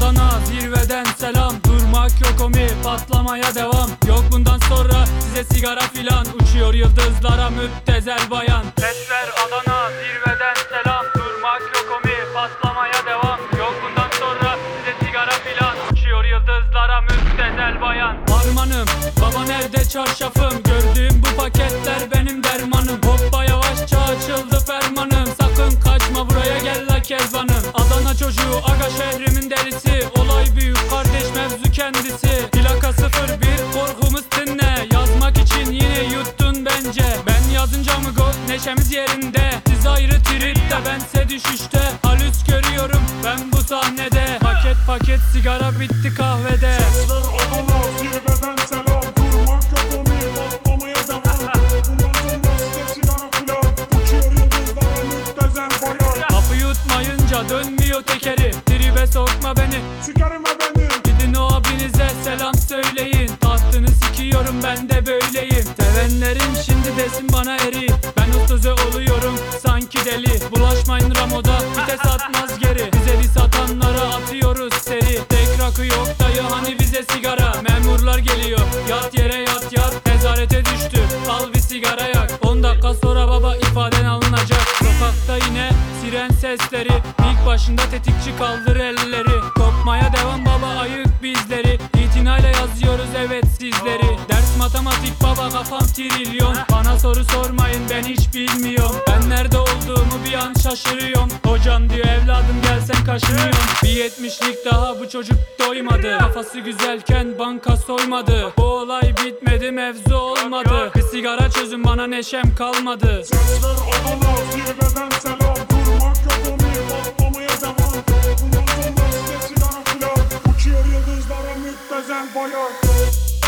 Adana zirveden selam. Durmak yok omi, patlamaya devam. Yok bundan sonra size sigara filan. Uçuyor yıldızlara müptezel bayan. Ses ver Adana zirveden selam. Durmak yok omi, patlamaya devam. Yok bundan sonra size sigara filan. Uçuyor yıldızlara müptezel bayan. Harmanım, baba nerede çarşafım? Gördüğüm bu paketler benim dermanım. Hoppa yavaşça açıldı fermanım. Sakın kaçma buraya gel la kezbanım. Adana çocuğu aga şehrimin delisi. Olay büyük kardeş mevzu kendisi. Plaka 01 korkumuz dinle. Yazmak için yine yuttun bence. Ben yazınca mı go neşemiz yerinde. Siz ayrı tripte bense düşüşte. Halüs görüyorum ben bu sahnede. Paket paket sigara bitti kahvede. Sesler Adana zirveden selam. Durmak yok omi, patlamaya devam. Bundan sonra size sigara filan. Uçuyor yıldızlara müptezel bayan. Kapı yutmayınca dönmüyor tekeri. Tribe sokma beni, Sigarime beni. gidin o abinize selam söyleyin. Tahtını sikiyorum ben de böyleyim. Sevenlerim şimdi desin bana eri. Ben ustuze oluyorum sanki deli. Bulaşmayın Ramo'da vites atmaz geri. Bize dis satanlara atıyoruz seri. Tek rakı yok dayı hani bize sigara. Memurlar geliyor yat yere yat yat. Nezarete düştü al bir sigara yak. 10 dakika sonra baba ifaden alınacak. Sokakta yine siren sesleri. İlk başında tetikçi kaldır elleri. Kopmaya devam baba ayık bizleri. İtinayla yazıyoruz evet sizleri. Ders matematik baba kafam trilyon. Bana soru sormayın ben hiç bilmiyorum. Ben nerede olduğumu bir an şaşırıyorum. Hocam diyor evladım gel sen kaşınıyorsun. Bir 70'lik daha bu çocuk doymadı. Kafası güzelken banka soymadı. Bu olay bitmedi mevzu olmadı. Bir sigara çözün bana neşem kalmadı. Sesler Adana zirveden selam. Durmak yok omi, patlamaya devam. Bundan sonra size sigara filan. Uçuyor yıldızlara müptezel bayan.